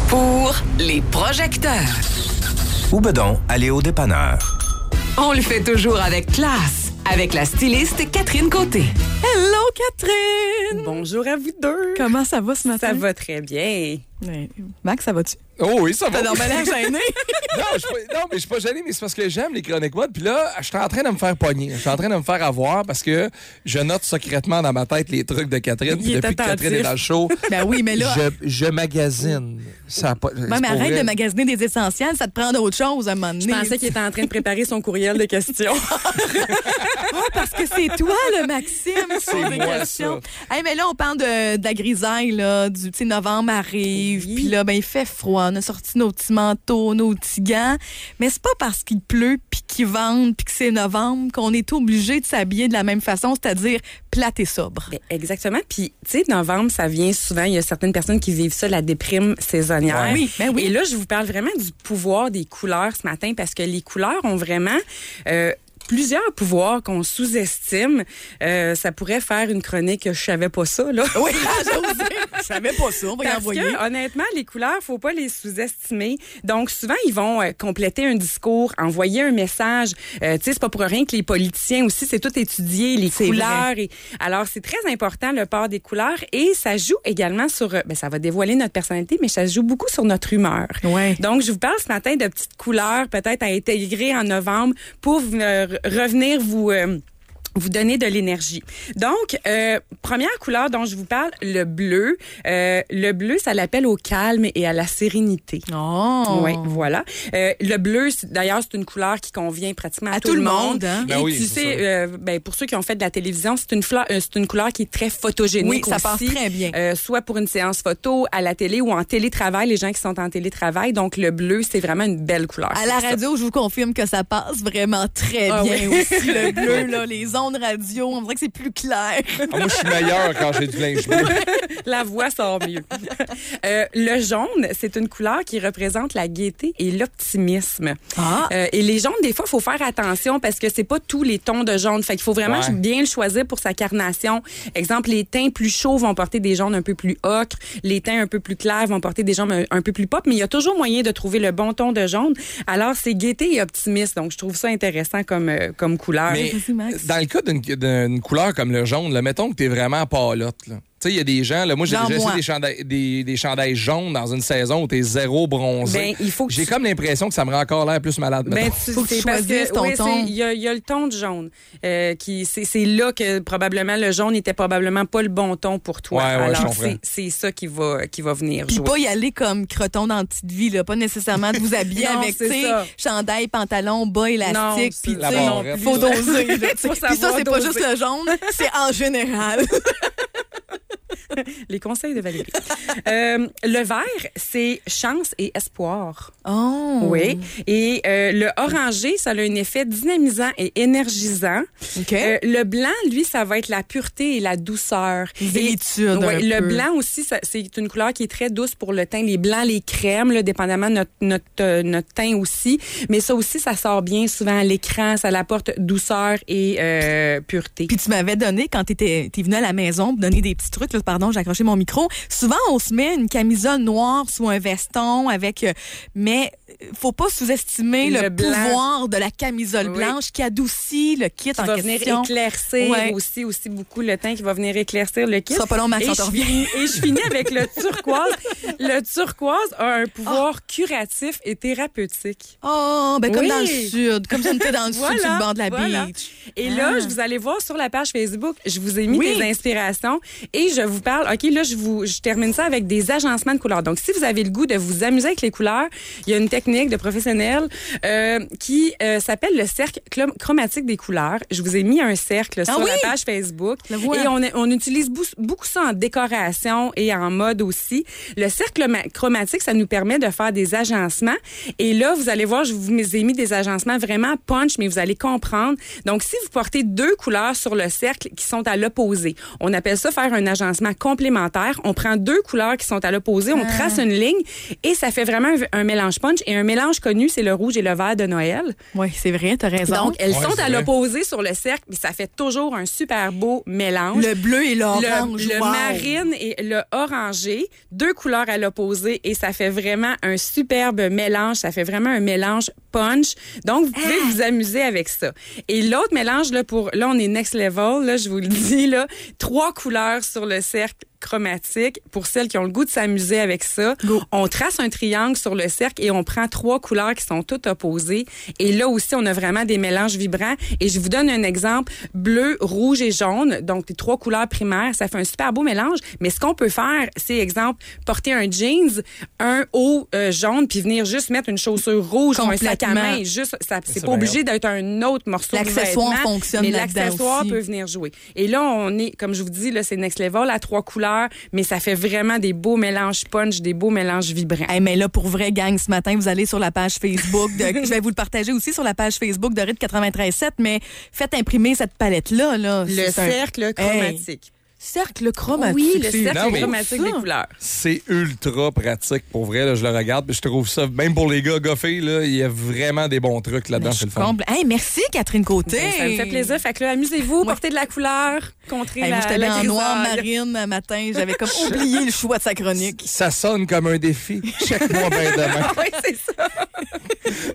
Pour les projecteurs. Ou bedon, aller au dépanneur. On le fait toujours avec classe, avec la styliste Catherine Côté. Hello, Catherine! Bonjour à vous deux. Comment ça va ce matin? Ça va très bien. Ouais. Max, ça va-tu? Oh oui, ça va. T'as normalement gêné. Non, mais je suis pas gêné, mais c'est parce que j'aime les chroniques mode. Puis là, je suis en train de me faire pogner. Je suis en train de me faire avoir parce que je note secrètement dans ma tête les trucs de Catherine. Puis depuis que Catherine est dans le show, Ben oui, mais là... je magasine. Ça a pas, Ouais, mais arrête de magasiner des essentiels, ça te prend d'autres choses à un moment donné. Je pensais qu'il était en train de préparer son courriel de questions. Parce que c'est toi, le Maxime, sur des moi, questions. Hey, mais là, on parle de la grisaille, là, du novembre arrive, Oui. puis là, ben, il fait froid. On a sorti nos petits manteaux, nos petits gants. Mais c'est pas parce qu'il pleut, puis qu'il vente, puis que c'est novembre, qu'on est obligé de s'habiller de la même façon, c'est-à-dire plate et sobre. Ben, exactement. Puis, tu sais, novembre, ça vient souvent. Il y a certaines personnes qui vivent ça, la déprime saisonnière. Oui, ben oui. Et là, je vous parle vraiment du pouvoir des couleurs ce matin parce que les couleurs ont vraiment... plusieurs pouvoirs qu'on sous-estime. Ça pourrait faire une chronique Je savais pas ça, là. Oui, je savais pas ça, on va y Parce envoyer. que, honnêtement, les couleurs, faut pas les sous-estimer. Donc, souvent, ils vont compléter un discours, envoyer un message. Tu sais, c'est pas pour rien que les politiciens aussi, c'est tout étudié, les couleurs. Alors, c'est très important, le port des couleurs. Et ça joue également sur... ça va dévoiler notre personnalité, mais ça joue beaucoup sur notre humeur. Ouais. Donc, je vous parle ce matin de petites couleurs, peut-être à intégrer en novembre pour revenir vous donner de l'énergie. Donc, première couleur dont je vous parle, le bleu. Le bleu, ça l'appelle au calme et à la sérénité. Oh! Oui, voilà. Le bleu, d'ailleurs, c'est une couleur qui convient pratiquement à tout le monde. Hein? Et Ben oui, tu c'est sais, pour ceux qui ont fait de la télévision, c'est une couleur qui est très photogénique Oui, ça aussi. passe très bien. Soit pour une séance photo, à la télé ou en télétravail, les gens qui sont en télétravail. Donc, le bleu, c'est vraiment une belle couleur. À la radio, je vous confirme que ça passe vraiment très bien aussi. Le bleu, là, les ondes radio, on dirait que c'est plus clair. moi, je suis meilleur quand j'ai du linge bleu. La voix sort mieux. Le jaune, c'est une couleur qui représente la gaieté et l'optimisme. Ah. Et les jaunes, des fois, il faut faire attention parce que c'est pas tous les tons de jaune. Fait qu'il faut vraiment bien le choisir pour sa carnation. Exemple, les teints plus chauds vont porter des jaunes un peu plus ocre. Les teints un peu plus clairs vont porter des jaunes un peu plus pop. Mais il y a toujours moyen de trouver le bon ton de jaune. Alors, c'est gaieté et optimisme. Donc, je trouve ça intéressant comme couleur. Mais Vas-y, Max. dans le cas d'une couleur comme le jaune, là, mettons que t'es vraiment pâlotte, là. Tu sais, il y a des gens, là, moi, j'ai Genre déjà moi. essayé des chandails jaunes dans une saison où t'es zéro bronzé. Ben, il faut que J'ai tu- comme l'impression que ça me rend encore l'air plus malade. Ben, mettons. Faut que tu c'est parce choisisses ton ton. Il y a le ton de jaune. C'est là que probablement le jaune n'était probablement pas le bon ton pour toi. Ouais, Alors, je comprends. c'est ça qui va venir Puis jouer. pas y aller comme croton dans la petite vie, là. Pas nécessairement de vous habiller Non, avec, c'est tu sais, ça. chandail, pantalon, bas élastique, Non, puis c'est tu la sais, barrette. faut doser. là, tu sais. Faut Puis ça, savoir c'est pas doser. juste le jaune, c'est en général. Les conseils de Valérie. Le vert, c'est chance et espoir. Oh! Oui. Et le orangé, ça a un effet dynamisant et énergisant. OK. Le blanc, lui, ça va être la pureté et la douceur. Zélétude, Ouais, un le peu. blanc aussi, c'est une couleur qui est très douce pour le teint. Les blancs, les crèmes, là, dépendamment de notre teint aussi. Mais ça aussi, ça sort bien souvent à l'écran. Ça apporte douceur et pureté. Puis tu m'avais donné, quand t'es venu à la maison, pour donner des petits trucs, là, pardon, j'ai accroché mon micro. Souvent, on se met une camisole noire sous un veston avec... mais faut pas sous-estimer le blanc. pouvoir de la camisole Oui. blanche qui adoucit le kit Qui en va question. venir éclaircir Ouais. aussi beaucoup le teint qui va venir éclaircir le kit. Ce sera pas long, Max, Et on te revient. je finis avec le turquoise. Le turquoise a un pouvoir curatif et thérapeutique. Oh, ben comme Oui. dans le sud, comme si on était dans le sud, sur le bord de la voilà. beach. Et Ah. là, vous allez voir sur la page Facebook, je vous ai mis Oui. des inspirations et je vous parle, OK, là, je termine ça avec des agencements de couleurs. Donc, si vous avez le goût de vous amuser avec les couleurs, il y a une technique de professionnel qui s'appelle le cercle chromatique des couleurs. Je vous ai mis un cercle sur oui? la page Facebook. Le voilà. Et on utilise beaucoup ça en décoration et en mode aussi. Le cercle chromatique, ça nous permet de faire des agencements. Et là, vous allez voir, je vous ai mis des agencements vraiment punch, mais vous allez comprendre. Donc, si vous portez deux couleurs sur le cercle qui sont à l'opposé, on appelle ça faire un agencement complémentaire. On prend deux couleurs qui sont à l'opposé, on trace une ligne et ça fait vraiment un mélange punch. Et un mélange connu, c'est le rouge et le vert de Noël. Oui, c'est vrai, t'as raison. Donc, elles sont à l'opposé sur le cercle, mais ça fait toujours un super beau mélange. Le bleu et l'orange. Le marine et le orangé, 2 couleurs à l'opposé, et ça fait vraiment un superbe mélange. Ça fait vraiment un mélange punch. Donc, vous pouvez vous amuser avec ça. Et l'autre mélange, là, on est next level, là, je vous le dis, là, 3 couleurs sur le cercle chromatique. Pour celles qui ont le goût de s'amuser avec ça, on trace un triangle sur le cercle et on prend 3 couleurs qui sont toutes opposées. Et là aussi, on a vraiment des mélanges vibrants. Et je vous donne un exemple. Bleu, rouge et jaune. Donc, les 3 couleurs primaires, ça fait un super beau mélange. Mais ce qu'on peut faire, c'est, exemple, porter un jeans, un haut jaune, puis venir juste mettre une chaussure rouge ou un sac à main. Juste, c'est pas obligé d'être un autre morceau de vêtement. L'accessoire fonctionne mais là-dedans l'accessoire aussi. peut venir jouer. Et là, on est, comme je vous dis, là, c'est next level à 3 couleurs, mais ça fait vraiment des beaux mélanges punch, des beaux mélanges vibrants. Hey, mais là, pour vrai, gang, ce matin, vous allez sur la page Facebook. Je vais vous le partager aussi sur la page Facebook de RIT 93.7, mais faites imprimer cette palette-là. Là. Le cercle chromatique. Hey. Cercle chromatique. Oui, le cercle chromatique des couleurs. C'est ultra pratique, pour vrai. Là, je le regarde, puis je trouve ça, même pour les gars goffés, là, il y a vraiment des bons trucs là-dedans. C'est le fun. Hey, merci, Catherine Côté. Ça me fait plaisir. Fait que là, amusez-vous, portez de la couleur, contrez la moi, j'étais la en noir grisaille. marine un matin. J'avais comme oublié le choix de sa chronique. Ça sonne comme un défi. Check-moi bien demain. Oui, c'est ça.